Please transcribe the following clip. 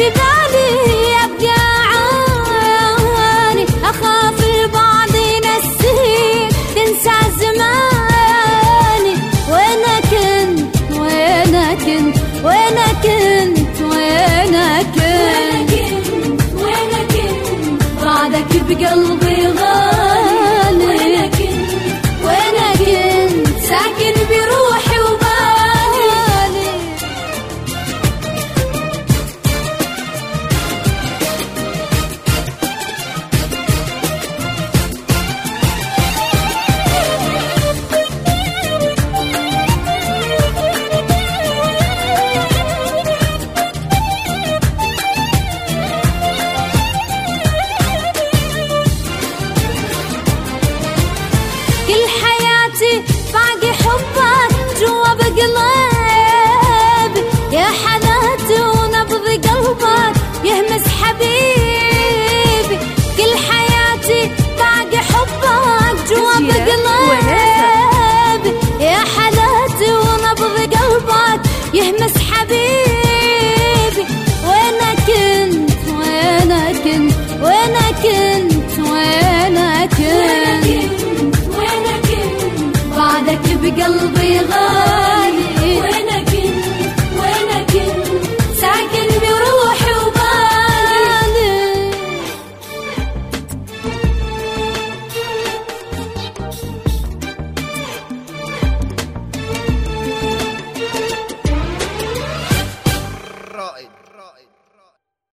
بالي أبقى عاني، أخاف البعض ينسيك تنسى زماني. وينك انت وينك انت وينك انت وينك انت وينك انت بعدك بقلبي غالي. وينك انت وينك انت ساكن بروحي وبالي. كل حياتي باقي حبك جوا بقلبي، يا حناتي ونبض قلبك يهمس حبيبي. كل حياتي باقي حبك جوا بقلبي، يا حناتي ونبض قلبك يهمس حبيبي. وينك انت وينك انت وينك انت وينك انت بعدك بقلبي غالي.